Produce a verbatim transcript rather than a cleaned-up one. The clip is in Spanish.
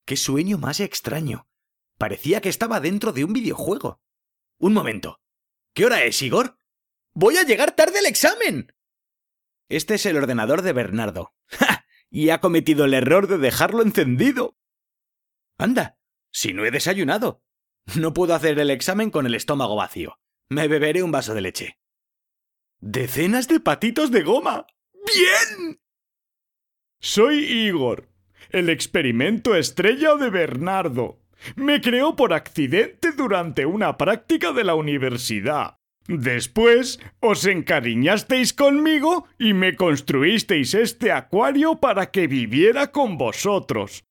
¡Qué sueño más extraño! Parecía que estaba dentro de un videojuego. Un momento. ¿Qué hora es, Igor? ¡Voy a llegar tarde al examen! Este es el ordenador de Bernardo. ¡Ja! Y ha cometido el error de dejarlo encendido. Anda, si no he desayunado. No puedo hacer el examen con el estómago vacío. Me beberé un vaso de leche. ¡Decenas de patitos de goma! ¡Bien! Soy Igor, el experimento estrella de Bernardo. Me creó por accidente durante una práctica de la universidad. Después os encariñasteis conmigo y me construisteis este acuario para que viviera con vosotros.